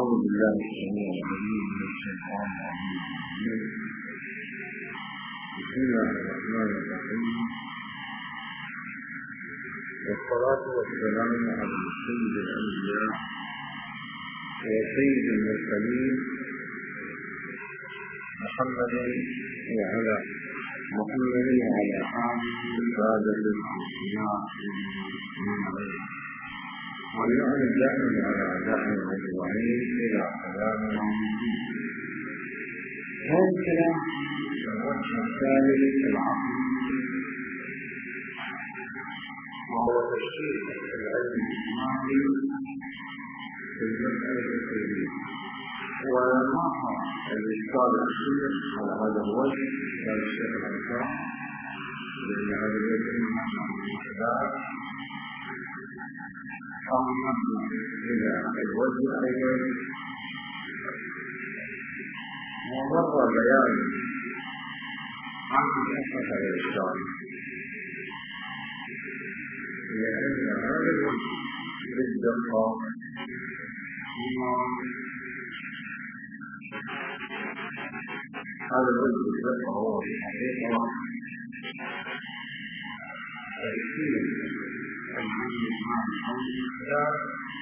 أعوذ بالله السميع العليم من الشيطان الرجيم. بسم الله الرحمن الرحيم، والصلاة والسلام على سيد الأنبياء وسيد المرسلين محمد وعلى آله السادة الأنبياء وليعن دائما على أعدائهم أجمعين إلى قيام يوم الدين. هذا الكلام الوجه الثالث العقل، وهو تشريح العلم الإجمالي في المسألة التالية. ونقع الإشكال الأخير على هذا الوجه قال الشيخ الأنصار، لأن هذا الوجه المحدث أو نبدأ إلى الوجه الأول. ومر بيان عن أساس الإشكال، لأن هذا الوجه بالدقة هو في الحقيقة تأثير الإجماع الإسلام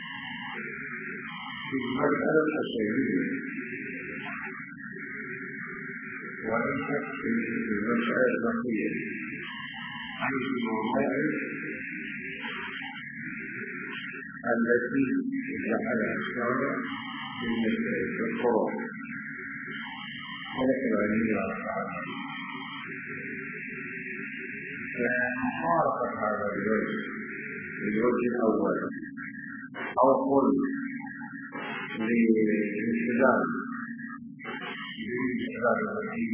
في المسألة الأصولية، وليست في المسألة الفقهية، حيث الموضوع التي جعلها الشارع في مسألة الفروع والإقرارية فمفارقة هذا الوجه الأول أو قل للاستدلال التي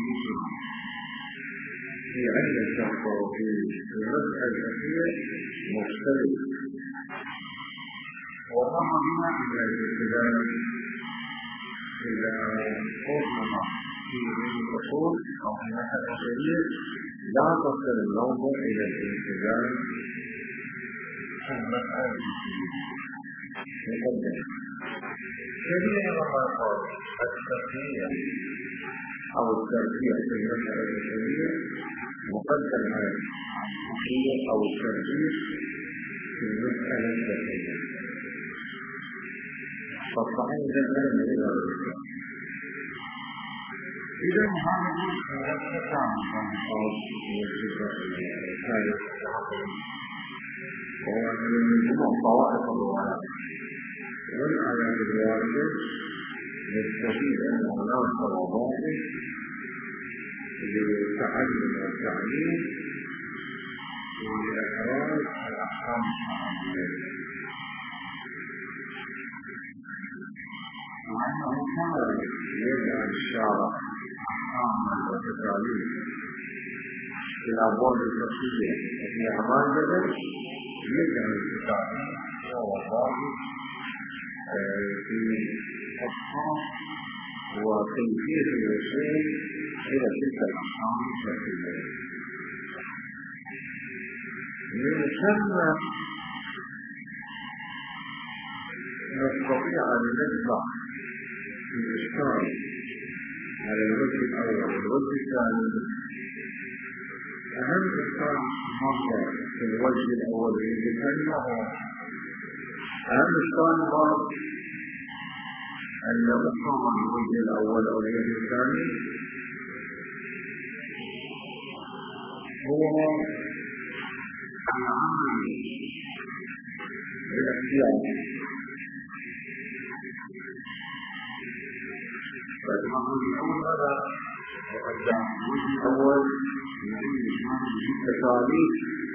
في علم الشرع وفي المسألة الأخيرة مختلف، ومر بنا إلى الاستدلال إلى قرصنا في علم الأصول أو في المسألة الأخيرة لا تصل الموضوع إلى الالتزام في المسألة مقدمة. كثير ما قال التربية أو التربية في المسألة الأخيرة مقدم على التربية أو التربية في المسألة الأخيرة، فالصحيح ذكر من إلى الإسلام. إذا هذا الكلام عن الثالث وهو من جموع طوائف الروايات، والآيات الواردة يستفيد أن هناك وظائف للتعلم والتعليم ولإحراز الأحكام الشرعية، وأنه كان يجعل الشارع والتكاليف في الأبواب الفقهية وفي أعمال البدن، يجعل التكاليف والوظائف في الصرف وكيفية الوصول إلى تلك الأحكام الفقهية. من ثم نستطيع أن نجمع الإشكال على الوجه الأول والوجه الثاني. أهم إشكال مرة في الوجه الأول والوجه الثاني أهم إشكال مرة أن مقام الوجه الأول أو الوجه الثاني هو العمل بالاختيار، فالعمل الأول هذا يقدم الوجه الأول في التكاليف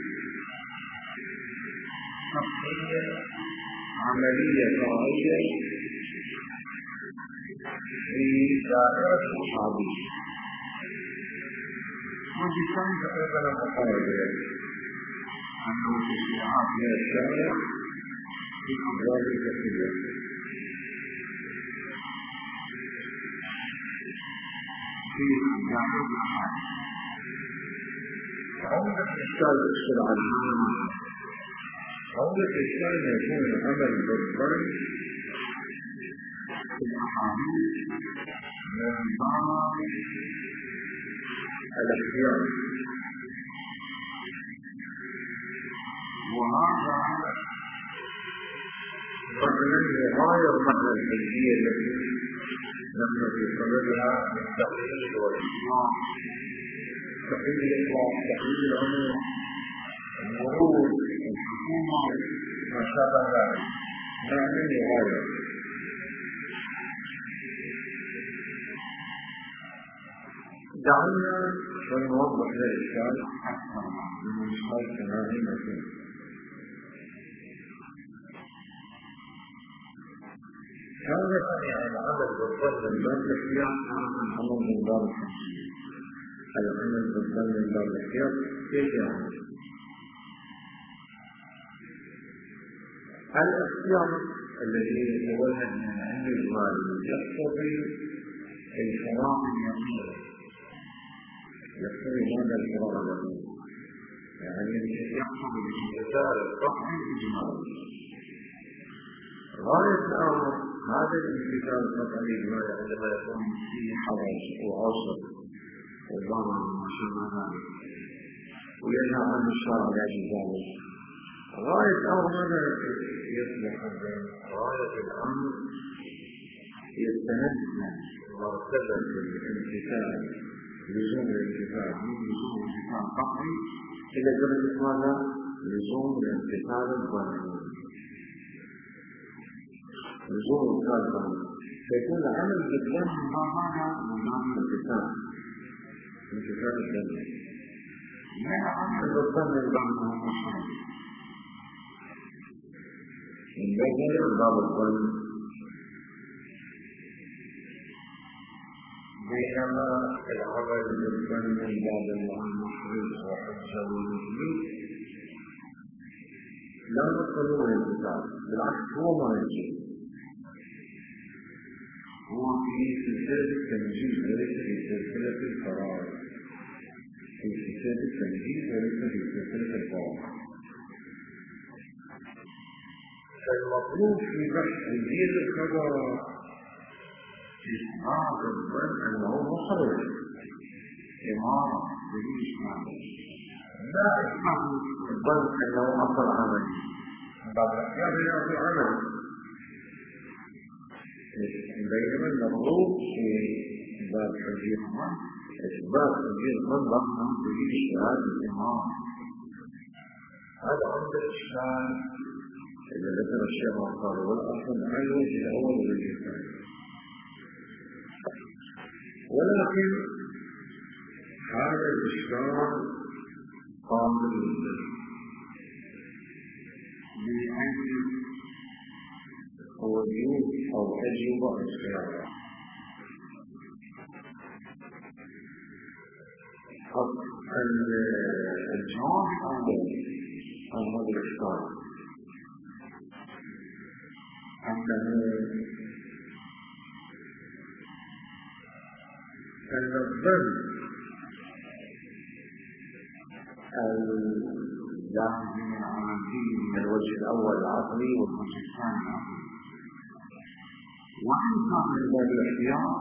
شخصية عملية شرعية في دائرة الصحابية، وبالتالي تقريبا مقابلة أنه تشريعات من الشارع في أبواب الفقهية. في دائرة الأحكام عمدة الإشكال الشرعي، عمدة الإشكال يكون عمل بالظن في الأحاديث من باب الاختيار، وهذا معنى غاية معنى الحجية التي نحن في صددها من تقليل والإطلاق، تقليل الإطلاق، تقليل العموم، المرور، الحكومة، ما شابه ذلك، معنى غاية. دعونا نوضح الإشكال أكثر من إشكال هذه المسألة. هذا يعني العمل بالظن من باب الاحتياط، العمل من باب الحجية. العمل بالظن من باب الاحتياط كيف يعني؟ الاحتياط الذي يتولد من العلم الإجمالي يقتضي الفراغ اليقيني. يقتضي ماذا الفراغ اليقيني؟ يعني يقتضي الامتثال القطعي الإجمالي. غاية الأمر هذا الامتثال القطعي الإجمالي عندما يكون فيه حرج وعصر وضرر وما شابه ذلك وينهى عن الشرع لأجل ذلك، غاية الأمر هذا يصبح غاية الأمر يستندنا مرتبة الامتثال، لزوم الامتثال من لزوم الامتثال القطعي إلى درجة ماذا؟ لزوم الامتثال الظني. لزوم الامتثال الظني فيكون العمل بالظن من باب ماذا؟ من باب الامتثال الظني، لا عمل بالظن من باب الظن، من باب الظن. بينما العمل بالظن من باب المحرز وحجة والمثبت لا نقبل الامتثال، بالعكس هو ما يجب، هو في سلسلة التنجيز وليس في سلسلة الفرائض، في سلسلة التنجيز وليس في سلسلة الفرائض. فالمطلوب في بحث تنجيز الخبر إسقاط الظن أنه مخرج إمارة بدون إشكال، لا إسقاط الظن أنه أصل عملي باب الاحتياط إلى أصل عملي. بينما المطلوب في باب تنجيز الظن إثبات تنجيز الظن بأنه بدون إشكال الإمارة. هذا عند الإشكال إذا ذكر الشيخ قال والأصل على الوجه الأول والوجه الثاني، ولكن هذا الإشكال قابل لأجل وجود أو أجوبة الخيار. الجواب الأول عن هذا الإشكال أن الظن اللازم العملي من الوجه الأول العقلي والوجه الثاني العقلي، وإن كان من باب الاحتياط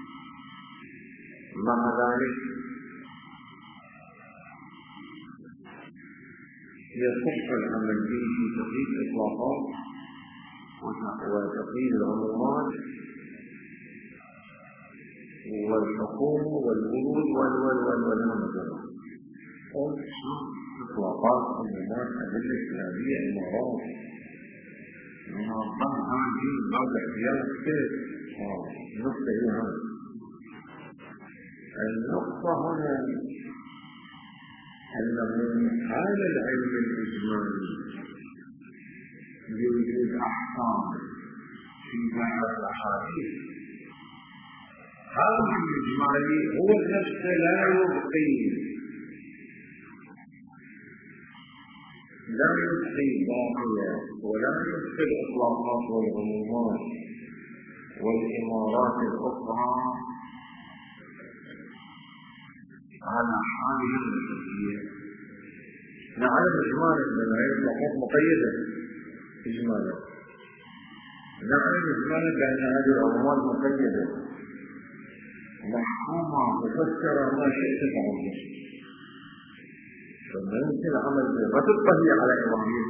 مع ذلك يصح العمل به في تقييد الإطلاقات وتقييد العمومات والحكوم والورود إطلاقات عمومات أدلة إسلامية إمارات من الظن هذه بعض الاحتياط كيف نقطة هنا. النقطة هنا أن من هذا العلم الإجمالي بوجود أحكام في دائرة الأحاديث، هذا الإجمالي هو نفسه لا يبقي باقية ولا يبقي الإطلاقات والعمومات والإمارات الأخرى على حالها الحقيقية. نعلم إجمالا من هذه الإطلاقات مقيدة إجمالا، نحن نتمنى بأن هذه الأموال مقيدة محكومة مفسرة ما شئت تعمل، فما يمكن العمل بها ما تطهي على إبراهيم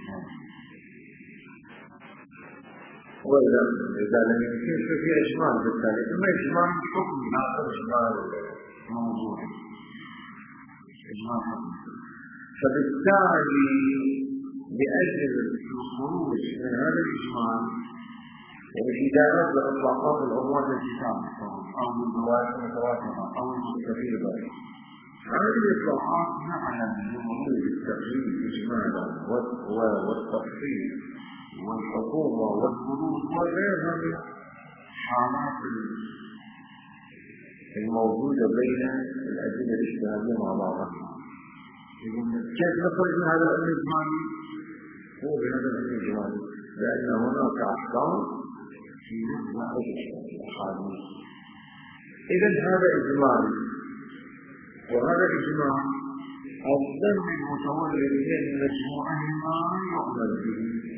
وإذا لم يمكن ففي إجمال بالتالي، إما إجمال حكمي لا إجمال موضوعي، إجمال حكمي. فبالتالي لأجل الخروج من هذا الإجمال والإدارة لإطلاقات الأموال التي تعمل أو الزواج المتواترة أو المستفيضة، هذه الإطلاقات نعلم بوجود التقييد إجمالا والتفصيل والحكومة والحدود وغيرها من حالات الموجودة بين الأدلة الاجتهادية مع بعضها. كيف نخرج من هذا العلم الإجمالي؟ هو بهذا العلم الإجمالي، لأن هناك أحكام في نحو الأحاديث. إذا هذا إجمال وهذا إجمال الظن المتولد من مجموعهما يعمل به.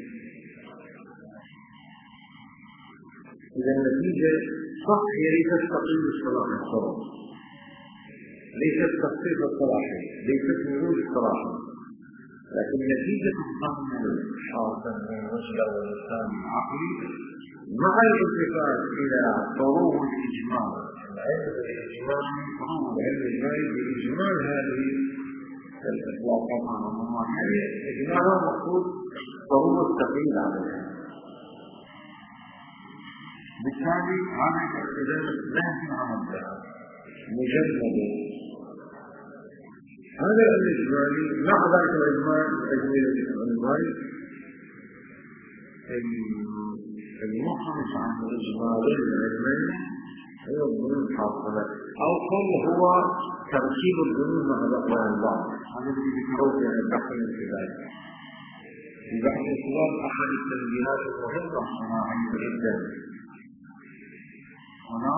إذا النتيجة صح، هي ليست تقييد الصلاح الصلاح، ليست تخصيص الصلاحية، ليست ورود الصلاحية، لكن نتيجة الظن الحاصل من الوجه واللسان العقلي مع الالتفات إلى فروع الإجمال، العلم بالإجمال فروع العلم الإجمالي بإجمال هذه الإطلاقات على الأموال، يعني إجمالها مقصود فروع التقييد عليها. بالتالي هذا الاعتدال لا يمكن عمل بها مجرد هذا الإجمالي مع ذلك الإجمال الإجمالي المخرج عن الإجمالين العلمين هو الظنون الحاصلة، أو قل هو تركيب الظنون مع بعضها البعض. هذا الذي ذكروه في البحث الانتباهي. في بحث الانتباه أحد التنبيهات المهمة الصناعية جدا هنا،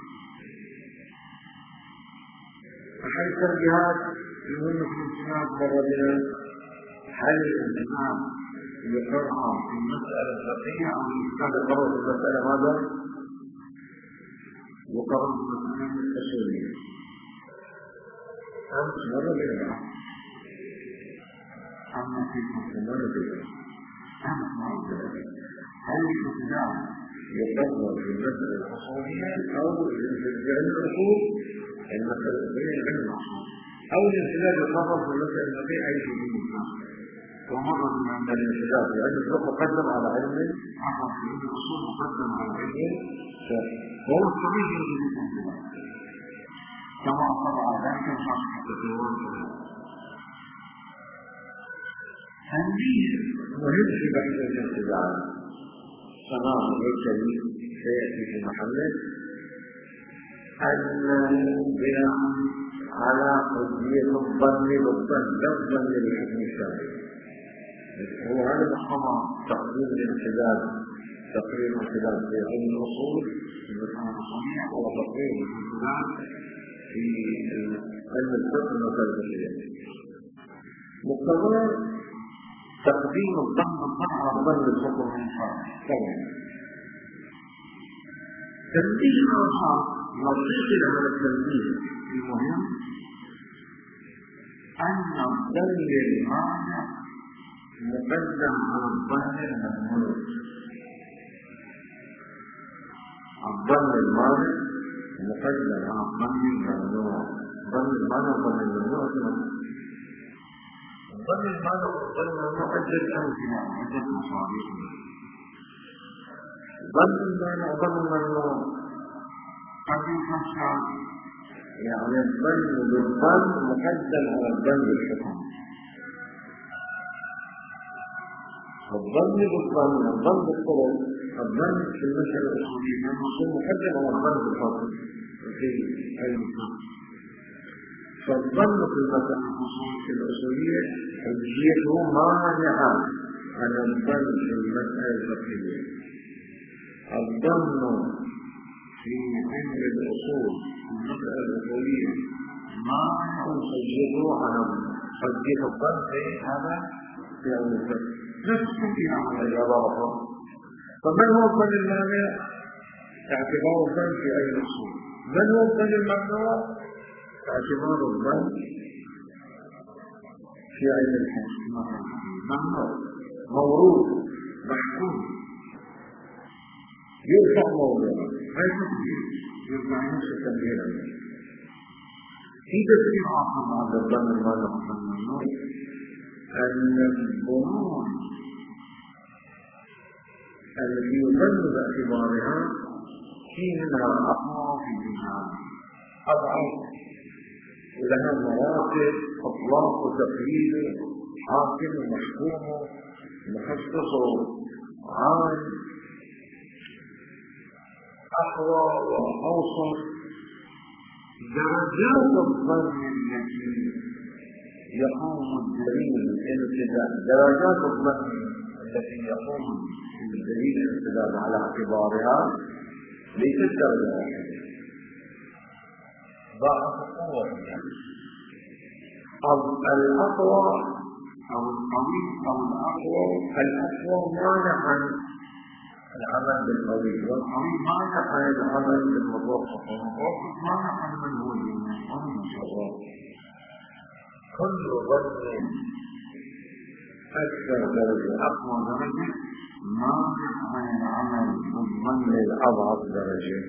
أحد التنبيهات المهمة في الانتباه مرة بنا هل الانتباه يقرأ في المسألة الفقهية أو الإنسان يقرأ في المسألة ماذا؟ يقرأ في المسألة الأصولية. أمس مرة بنا أما في مرة بنا أمس مرة بنا هل الانتباه يقرأ في المسألة الأصولية أو الانتباه الأصول المسألة الأصولية علم الأصول، أو الانتباه يقرأ في المسألة الفقهية أي شيء منه. ومرة من عند الانتباه لأن الفقه مقدم على علم عقل، لأن الأصول مقدم على علم شرعي، وهو الصحيح في الانتباه كما طبع ذلك الشخص التدور. تنبيه مهم في بحث الانتباه تمام هيكلي سيأتي في محله، أنه بناء على قضية الظن بالظن لا الظن بالحكم الشرعي. هو هذا مقتضى تقديم الانتباه، تقرير الانتباه في علم الأصول في المسألة الأصولية، وتقرير الانتباه في علم الفقه المسائل الفقهية. مقتضى تقديم الظن بالظن على الظن بالحكم الشرعي طبعا. تنبيه آخر نصيح إلى هذا التنبيه المهم أن الظن المانع مقدم على الظن الممنوع. الظن المانع مقدم على الظن الممنوع. الظن المانع والظن الممنوع الظن المانع والظن الممنوع عدة أمثلة، عدة مصادر. الظن المانع والظن الممنوع قد يفسر يعني الظن بالظن مقدم على الظن بالحكم. الظن بالظن الظن بالطرق الظن في المسألة الأصولية المقصود مقدم على الظن بالحكم في أي مكان. فالظن في المسألة الأصولية حجيته مانعة عن الظن في المسألة الفقهية. الظن في علم الأصول المسألة الأصولية مانع حجيته عن حجية الظن في هذا في علم الفقه. لا تستطيع على الإجابة فمن هو الظن المانع؟ اعتبار الظن في أي الأصول. من هو الظن الممنوع؟ اعتبار الظن في علم الحكم ممنوع، موروث، محكوم، يرفع موضوعا، هاي تفسير يرفع نفس التنبيه. في تفسير آخر عند الظن المانع والممنوع أن الظنون التي يظن باعتبارها في منها أقوى في منها أضعف، ولها مراتب اطلاق وتقييد، حاكم ومحكوم مخصص وعام، اقوى واوسط. درجات الظن التي يقوم الدليل الالتزام، درجات الظن التي يقوم الدليل الالتزام على اعتبارها ليست درجه واحده، ضعف قوة. الأقوى أو القوي أو الأقوى، الأقوى مانع عن العمل بالقوي، والقوي مانع عن العمل بالمتوسط، والمتوسط مانع عن من هو المشروع. كل ظن أكثر درجة، أقوى درجة، مانع عن العمل بالظن الأضعف درجة.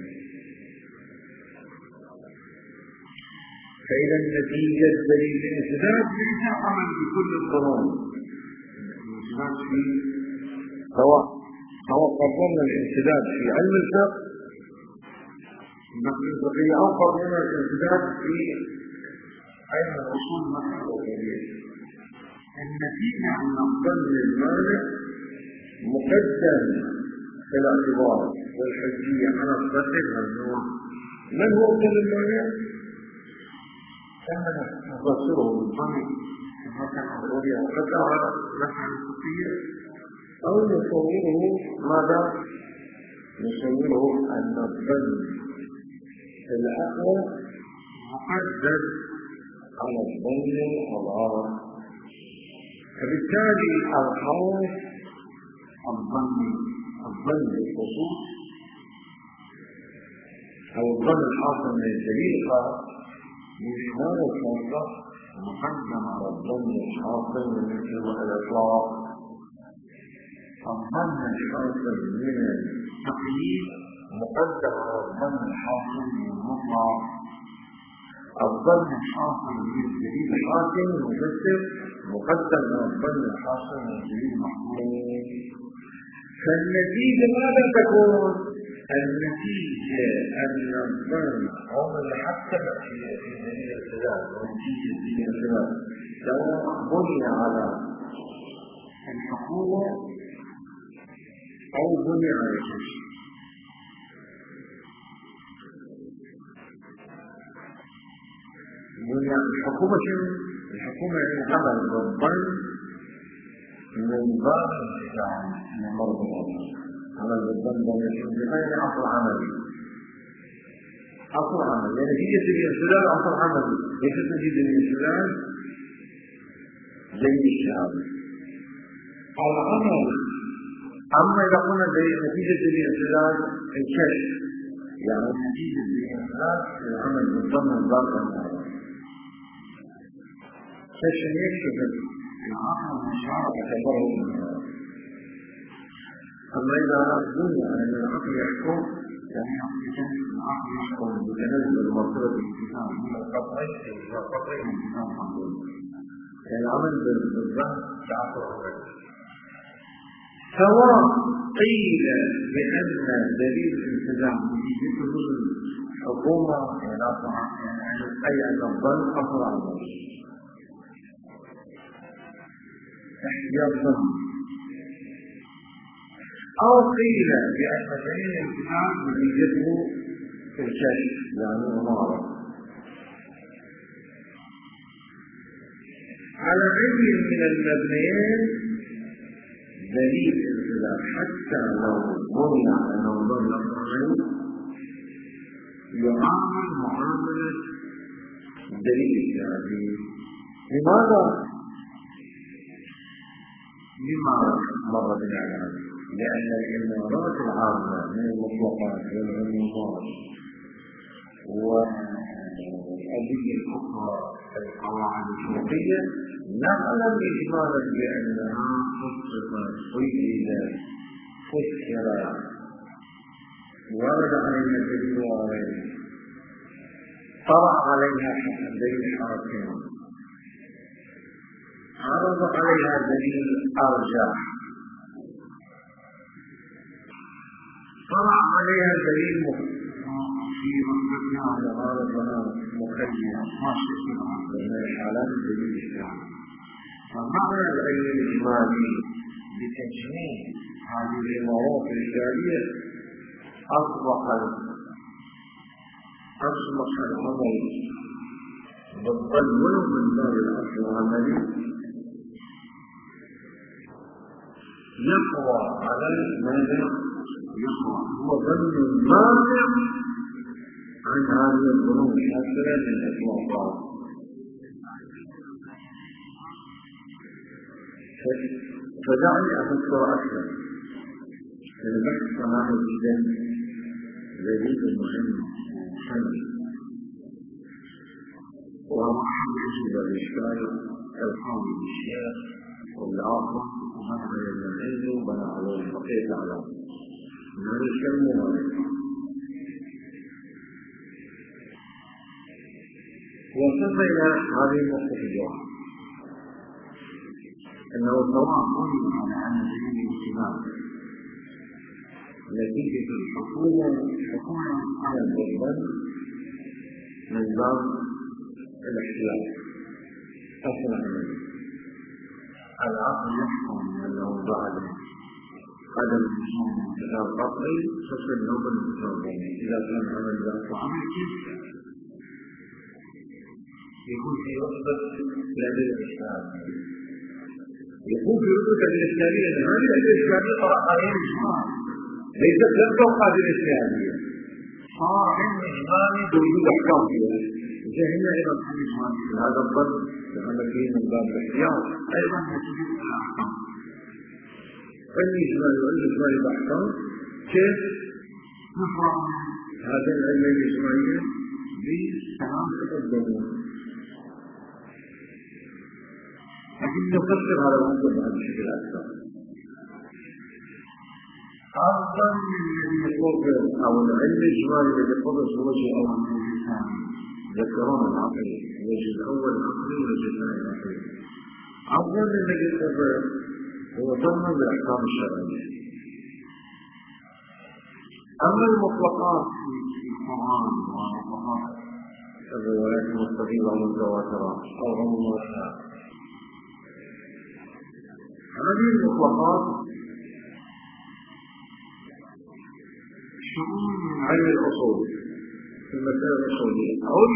فإذا النتيجة دليل الانسداد ليس عمل بكل الظنون، الانسداد في سواء قررنا الانسداد في علم الفقه النقل الفقهي أو قررنا الانسداد في علم الأصول مثلا والدليل، النتيجة أن الظن المانع مقدم في الاعتبار والحجية على الظن الممنوع. من هو الظن المانع؟ كما نفسره بالظن مثلا الرؤية والقدر مثلا الخطية، أو نصوره ماذا؟ نصوره أن الظن الأقوى مقدم على الظن الأضعف، فبالتالي الخوف الظن بالخصوص أو الظن الحاصل من الدليل بإشمال الخاصة مقدم على الظن الحاصل من الإطلاق. الظن الحاصل من التقييد مقدم على الظن الحاصل من المطلق. الظن الحاصل من الدليل الحاكم المفسر مقدم على الظن الحاصل من الدليل المحكوم. فالنتيجة ماذا تكون؟ النتيجة أن الظن عمر حتى في دليل الالتزام، ونتيجة دليل الالتزام سواء بني على الحكومة أو بني على الكشف. بني على الحكومة شنو؟ الحكومة يعني عمل بالظن من باب الالتزام من مرض الله، عمل بالظن بغير أصل عملي. أصل عملي يعني نتيجة الانسداد أصل عملي، ليست نتيجة الانسداد زي الشهادة العمل. أما إذا قلنا نتيجة الانسداد الكشف، يعني نتيجة الانسداد العمل بالظن من باب الالتزام، كشف يكشف العقل والشعر يعتبره منه. أما إذا بني على أن العقل يحكم، يعني العقل يحكم بتنزل مرتبة الانتفاع من القطعي إلى القطعي من الانتفاع المحدود، يعني العمل بالظن كعقل الرجل. سواء قيل بأن دليل الانتزاع نتيجته الحكومة أي أن الظن أصل عمل احتياط ظن، أو قيل بأن دليل الانتفاع نتيجته في الكشف يعني أمارة. على علم من المبنيين دليل الانتفاع حتى لو بني على نظام الأمرين يعامل معاملة دليل الشرعي. لماذا؟ لما مر بنا على هذا لأن الإمارات العامة من المطلقات والعمومات والأدلة الأخرى القواعد الفقهية نعلم إجمالا بأنها فصلت قيدت فسرت ورد عليها بالرواية طرأ عليها دليل حاكم عرض عليها دليل أرجح طرأ عليها دليل في رتبتها على غالبها مخيم من الحالات دليل الشرع. فمعنى العلم الإجمالي بتجميع هذه الإمارات الإشكالية أصبح الأمر بالظن من باب الأصل العملي يقوى على المانع يقوى هو ظن مانع عن هذه الظنون الحاصلة من الإطلاقات. فدعني أفكر أكثر في البحث صناعي جدا لذيذ مهم وحمل ومحمد يجب الإشكال القوي بالشيخ والآخر ومن على المنعين وبنى على الفقيه الأعلام من هذا الشيء المغالب. وصلنا إلى هذه النقطة الجواب أنه سواء قلنا على أن دليل الاجتماع نتيجة الحكومة على الضربان من باب الاحتياط أصلا العقل يحكم أنه بعد عدم وجود انتشار قطعي تصل نوبة الانتشار بينه إذا كان عمل ذات وعمل كيف يكون في رتبة الأدلة الإشكالية يكون في رتبة الإشكالية أن هذه الأدلة الإشكالية طرح عليها الإجماع ليست لم توقع الإشكالية صار علم إجمالي بوجود أحكام فيها جهلنا أيضا في الإجمال في هذا الظن لأن فيه من باب الاحتياط أيضا يتجد الأحكام الإجمال والإجمال بأحكام كيف نفرع هذا العلم الإجمالي بثلاثة الضمون لكن نفسر هذا الموضوع بهذا الشكل أكثر. أفضل من الذي يقرر أو العلم الإجمالي الذي يقرر الوجه الأول والوجه الثاني ذكرون العقلي الوجه الأول العقلي والوجه الثاني العقلي. أفضل من الذي يقرر هو ضمن الأحكام الشرعية. أما المطلقات في القرآن والمطلقات الروايات المستفيضة والمتواترة أو غمومها هذه المطلقات شؤون من علم الأصول في المسائل الأصولية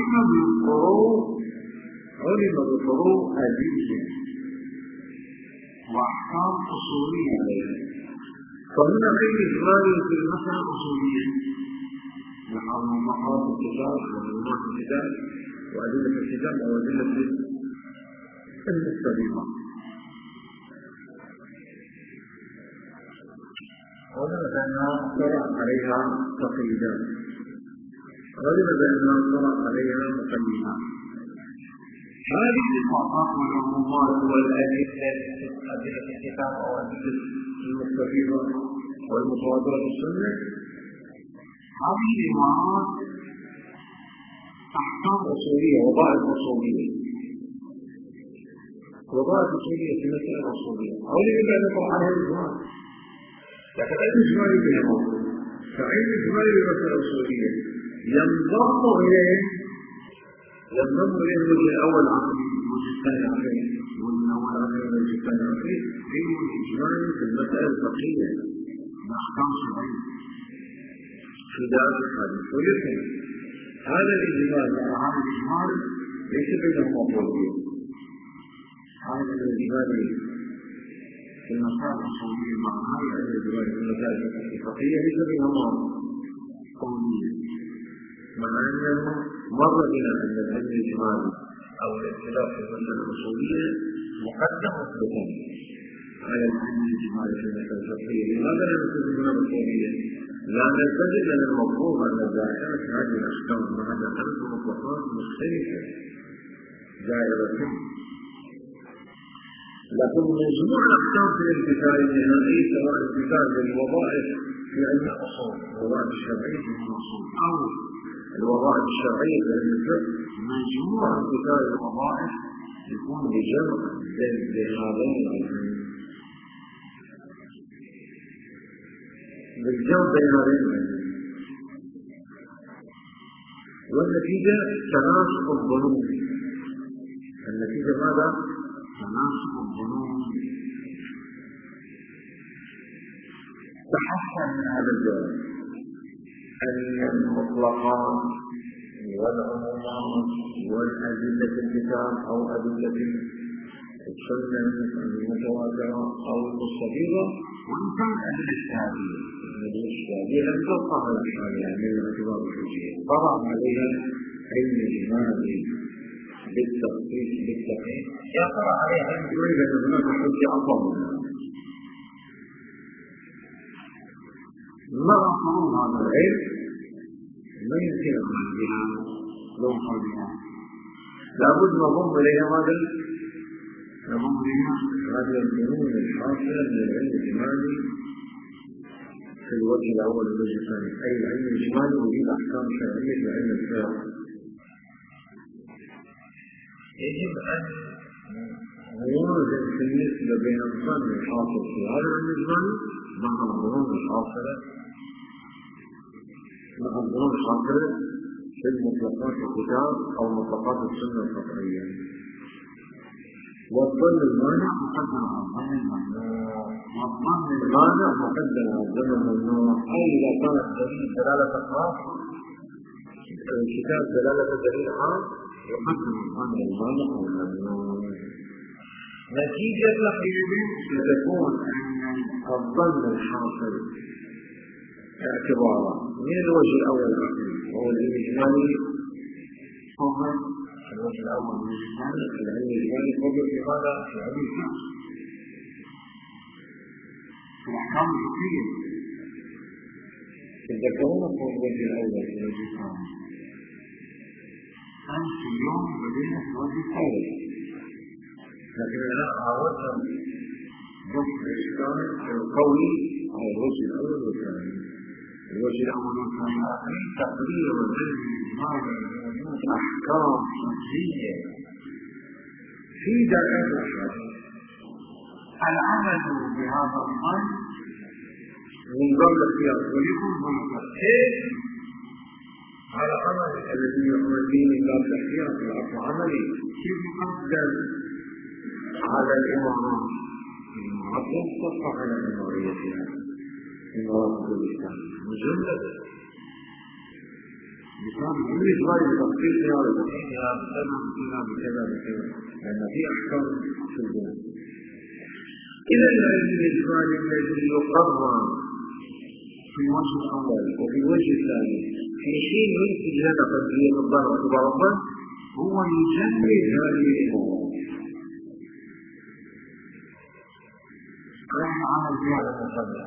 علم بالفروع أدلة وأحكام أصولية عليها. فهنا علم إجمالي في المسائل الأصولية نحن مطلقات الكتاب ومعلومات الكتاب وأدلة الكتاب أو أدلة المستفيضة. غالبا بأنها طرأ عليها تقييدات غالبا بأنها طرأ عليها مقيمات. هذه الإطلاقات والعمومات والأدلة أدلة الكتاب أو أدلة المستفيضة والمتواترة في السنة هذه العبارات أحكام أصولية وظائف أصولية في مسائل أصولية غالبا بأنها طرأ عليها الإجمال. لكن أي إجمالي بها فعين إجمالي بمسألة أصولية ينضم إليه الوجه الأول عقلي والوجه الثاني عقلي والوجه الأول عقلي والوجه الثاني عقلي علم الإجمالي في المسألة الفقهية بأحكام شرعية في دار الحديث. ولكن هذا الإجمال ليس بينهما قولية. هذا الإجمالي في المسائل الأصولية مع هذا الإجمال في المسائل الفقهية ليس بينهما قولية مع أنه مر بنا أن العلم الإجمالي أو الاختلاف في المسائل الأصولية مقدم بالثاني على العلم الإجمالي في المسألة الفقهية. لماذا لا نكون هنا بالطبيعية؟ لأن الفجر من المفروض أن دائرة هذه الأحكام مع دائرة مطلقات مختلفة دائرة، لكن مجموع الأحكام في الامتثال النهائي سواء امتثال للوظائف في علم الأصول، الوظائف الشرعية في علم الأصول، أو الوظائف الشرعية في علم الفقه، مجموع امتثال الوظائف يكون بجمع بين هذين العلمين، بالجمع بين هذين العلمين، والنتيجة تناسق الظنون. النتيجة ماذا؟ تناسق الظنون. تحصل من هذا الجواب أن المطلقات والعمومات والأدلة الكتاب أو أدلة السنة المتواترة أو المستفيضة، وإن كانت أدلة اجتهادية لم تبقى على الحال يعني من اعتبار الحجية، طرأ عليها علم الإجمالي بالتخصيص بالتقييد، يقرأ عليها علم الإجمالي لأن هناك حجة أفضل منها. مع حضور هذا العلم لا يمكن أن نعملها لو حضرها، لابد نضم إليها هذه الظنون الحاصلة من العلم الإجمالي في الوجه الأول والوجه الثاني، أي العلم الإجمالي يريد أحكام شرعية لعلم الفقه. يجب أن نوازن في النسبة بين الظن الحاصل في هذا العلم الإجمالي مع الظنون الحاصلة في المطلقات الكتاب أو مطلقات السنة الفقهية. والظن المانع مقدم على الظن الممنوع، والظن المانع مقدم على الظن الممنوع، أي إذا كان الدليل دلالة خاص الكتاب دلالة دليل عام يقدم الظن المانع أو الممنوع. نتيجة تقريب ستكون أن الظن الحاصل اعتبارا من الوجه الأول وهو الإجمالي فضل الوجه الأول من العلم الإجمالي فضل في هذا العلم الفقه في الأحكام الفقهية. تذكرون في الوجه الأول في الوجه الثاني، أمس اليوم بدينا في الوجه الثالث، لكن أنا عاودنا ضبط الإشكال القوي على الوجه الأول والثاني. الوجه الأول والثاني تقرير العلم الإجمالي بوجود أحكام فقهية في دائرة الأحاديث. العمل بهذا الظن من ضمن الاختيار ويكون كيف على عمل الذي يعمل به من باب الاختيار في العصر العملي، كيف يقدم على الإمارات تبقى على إماريتها إمارات الإسلام مجلدة بسبب كل إجمالي بتخصيصها وتقييدها بكذا لأن في أحكام في الجنة. إذا العلم الإجمالي الذي يقرر في الوجه الأول وفي الوجه الثاني في حين ينتج لنا قضية الضرر واعتبار الظن هو يجمد هذه الإمارات. نحن عمل بهذا المصدر.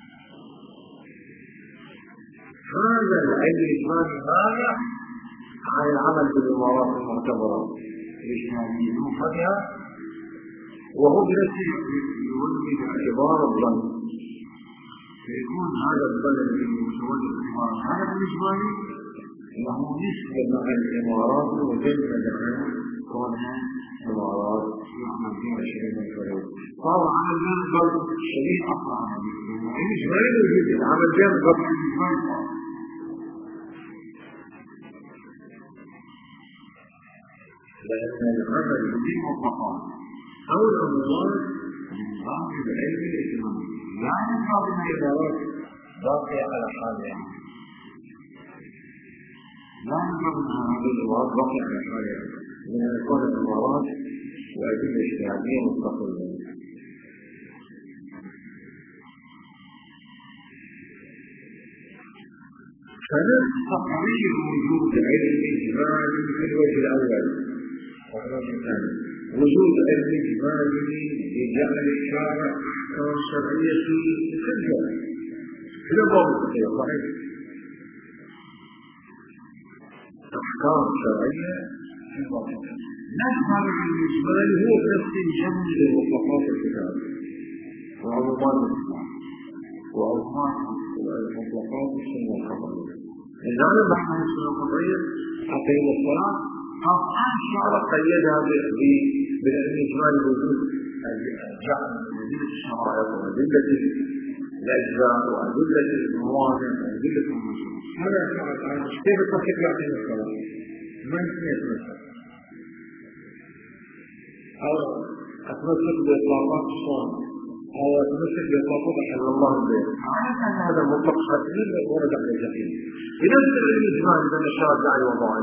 هذا العلم الإجمالي مانع عن العمل بالإمارات المعتبرة الإجمالية بمفردها، وهو بنفسه يولد اعتبار الظن، فيكون هذا الظن الذي يتولد اعتبار هذا الإجمالي له نسبة مع الإمارات مجمد عن كونها إمارات يعمل فيها شيء من الفروض. فهو عمل بين الضرب الشديد أصلا الإجمالي وجود عمل بين الضرب الإجمالي، لأن العمل به مطلقات أو الأموال من باب العلم الإجمالي لا من باب الإمارات باقية على حالها، لا من باب الإمارات باقية على حالها، من أن يكون الإمارات وأدلة اجتهادية مستقلة. فنستقبل وجود علم إجمالي في الوجه الأول وفي الوجه الثاني وجود الإجمالي لجعل الشارع أحكام شرعية في كل جانب إلى ضابط صحيح أحكام شرعية في ضابط نفهم عن الإجمالي هو بنفس الجمع لمطلقات الكتاب وعمومات الإسلام وعمومات مطلقات السنة القمرية إذا أنا بحث السنة القمرية أقيم الصلاة قطعا الشرع قيدها بالإجمال الوجود جعل أدلة الشرائع وأدلة الأجزاء وأدلة الموانع وأدلة المشروع هذا الشرع كيف تصدق يعطينا الصلاة؟ من يتمسك؟ أو أتمسك بإطلاقات الصلاة أو أتمسك بإطلاقات حل الله به هذا مطلق حتمين ورد على الجحيم بنفس الإجمال بين الشرع داعي وضاعي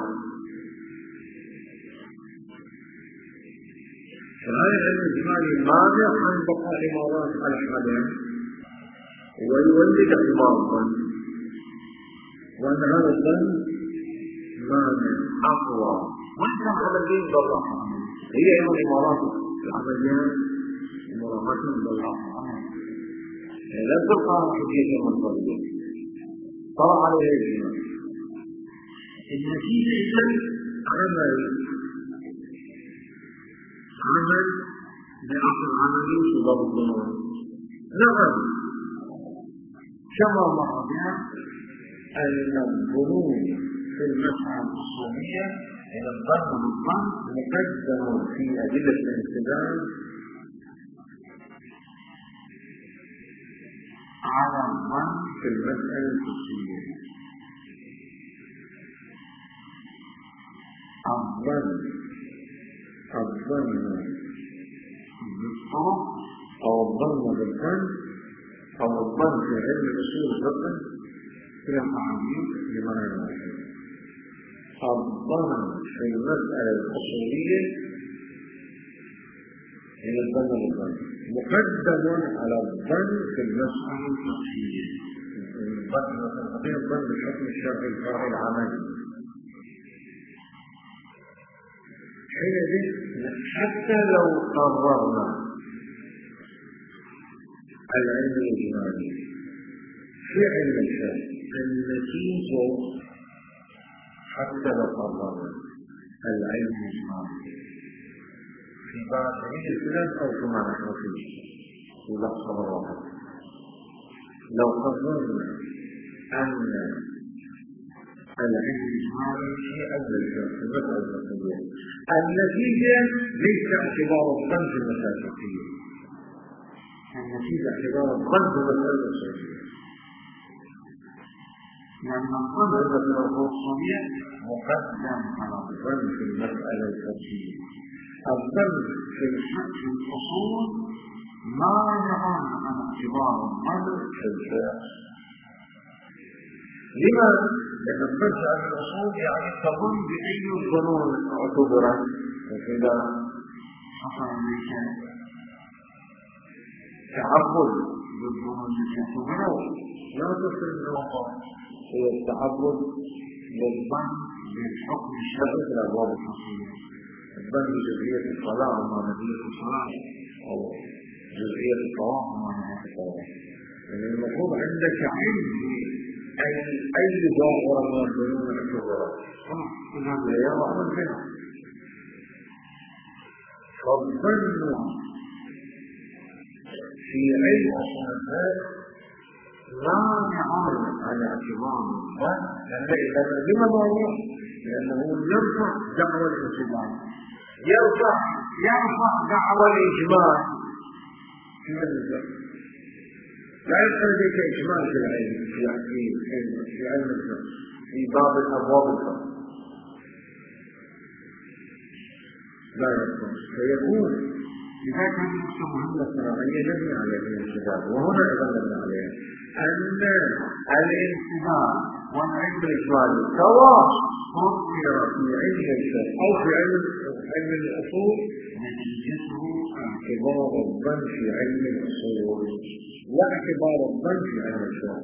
فهذا الإجمالي مانع عن بقاء إمارات على حالها ويولد اعتبار الظن وأن هذا الظن مانع أقوى وإنت العمليين بالراحة هي أيضا الإمارات العمليات إمارات بالراحة لا تبقى حجية منفردة طلع عليها الإجمال النتيجة إذن عمل بعقل عملي في باب الظنون نعم كما مر بنا أن الظنون في المسعى الأصولية إلى الظن بالظن مقدم في أدلة الانسداد على الظن في المسألة الفقهية الظن بالطرق أو الظن بالظن أو الظن في علم الأصول فقه إلى تعامل لمعنى واحد الظن في المسألة الأصولية إلى الظن بالظن مقدم على الظن في المسألة الفقهية الظن بالحكم الشرعي الفرعي العملي حينئذ حتى لو قررنا العلم الإجمالي في علم الشرع النتيجة حتى لو قررنا العلم الإجمالي في بعض علم الفلان أو كما نحن فيه في لحظة واحدة لو قررنا أن العلم الإجمالي في علم الشرع في المسألة الفقهية النتيجة ليس اعتبار الظن في المسألة الفقهية النتيجة اعتبار الظن في المسألة الأصولية لأن الظن في المسألة الأصولية مقدم على الظن في المسألة الفقهية الظن في الأصول مانع عن اعتبار الظن في الفقه لماذا؟ لأن الظن عن الأصول يعني تظن بأي الظنون اعتبرت وكذا حصل لك تعبد بالظنون التي اعتبرت لا تصل الوقت هو التعبد بالظن بالحكم الشرعي في الأبواب الفقهية الظن بجزئية الصلاة وما نتيجة الصلاة أو جزئية الطواف وما نتيجة الطواف يعني المفروض عندك علم أي ظاهرة من الظنون اعتبرت كل هذا يرى عمل بها فالظن في علم أصول الفقه مانع عن اعتبار الظن لما ضرورة؟ لأنه يرفع دعوى الانتباه يرفع دعوى الإجمال في الفقه لا يبقى لديك إجمال في العلم في علم الفقه في بعض الأبواب الفقه لا يبقى فيكون إذا كان يحسب مهمة شرعية نبني على الانتباه وهنا أيضا نبني عليها أن الانتباه والعلم الإجمالي سواء صدر في علم الفقه أو في علم الأصول نتيجته اعتبار الظن في علم الأصول لا اعتبار الظن في علم الشرع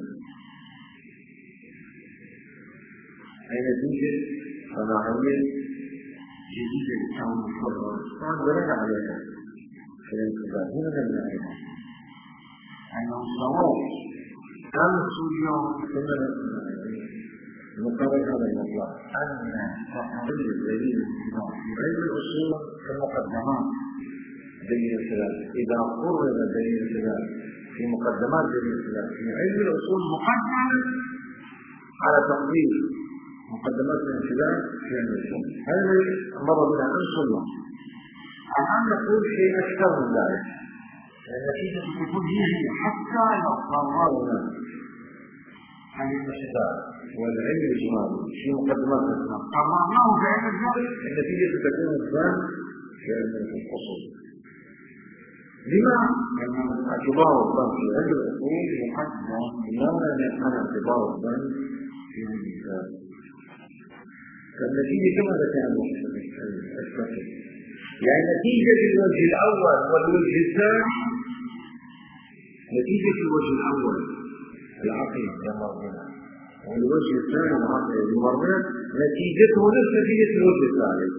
أي نتيجة صناعية جديدة للكون الحر طبعا برجع عليها في الانتظار هنا نبنى عليها أنه صواب درس اليوم كنا نقرر هذا المطلب أن تحضير دليل الاتباع في علم الأصول في المقدمات دليل الخلاف إذا قرر دليل الخلاف في مقدمات دليل الخلاف في علم الأصول مقدم على تقدير مقدمات الانخلاف في علم الأصول هذا مر بنا أمس الله الآن نقول شيء أكثر من ذلك النتيجة تكون هي حتى لو قررنا عن الانخلاف والعلم الإجمالي في مقدمات الإسلام قررناه في علم الأصول النتيجة تكون الظن في علم الأصول لما؟ لأن اعتبار الظن في علم الأصول مقدم لا مانع عن اعتبار الظن في علم الإسلام فالنتيجة كما ذكرنا أثبت يعني نتيجة الوجه الأول والوجه الثاني نتيجة الوجه الأول العقل كما قلنا والوجه الثاني العقل المرة نتيجته نفس نتيجة الوجه الثالث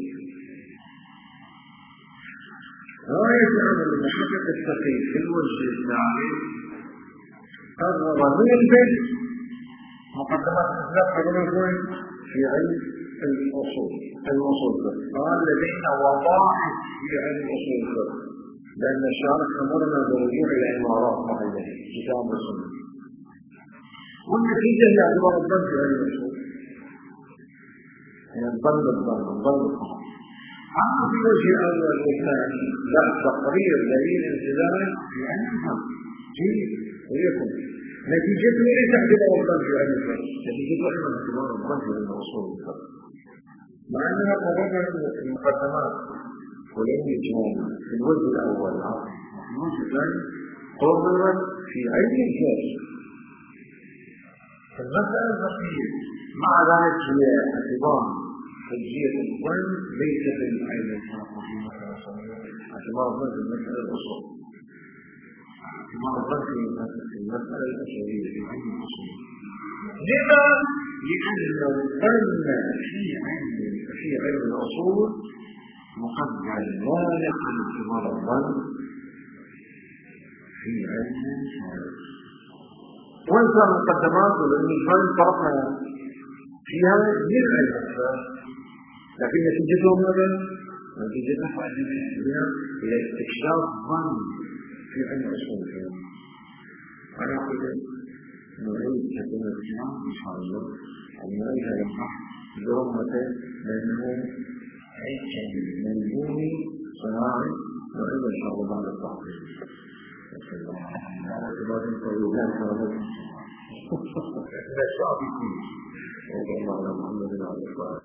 غاية عمل المحقق الثقيل في الوجه الثالث قرر نثبت مقدمات الإسلام قبل في علم الأصول قال لدينا وضاحك في علم الأصول الفقه لأن الشارع أمرنا بالرجوع إلى عمارات معينة كتاب السنة والنتيجة هي اعتبار الظن في علم الأصول يعني الظن أما في الوجه الأول والثاني لا تقرير دليل انزلاق في علم الفقه جيد ويكون نتيجته ليس اعتبار الظن في علم الفقه نتيجته أيضا اعتبار الظن في علم الأصول الفقه مع أنها قررت المقدمات والعلم الإجمالي في الوجه الأول وفي الوجه الثاني قررت في علم الجاز فالمسألة البقية مع ذلك هي اعتبار حجية الظن ليس في العلم الفقه وفي مسألة صغيرة اعتبار الظن في المسألة الأصول اعتبار الظن في المسألة الأصولية في علم الأصول لما؟ لأنه أن في علم الأصول مقدم مانع عن اعتبار الظن في علم الفقه وانت المقدمات والعلم الفقه طرفنا فيها من علم الفقه لكن نتيجته ماذا؟ نتيجته إلى استكشاف ظن في علم الأصول أنا أقول نريد هذا الكلام إن شاء الله أن نريد هذا البحث برمة لأنه عيش منظومي صناعي نريد إن شاء الله بعد التعطيل بسم الله اعتبار طويلات هذا لا شعبي فيه وضع الله على محمد عليه الصلاة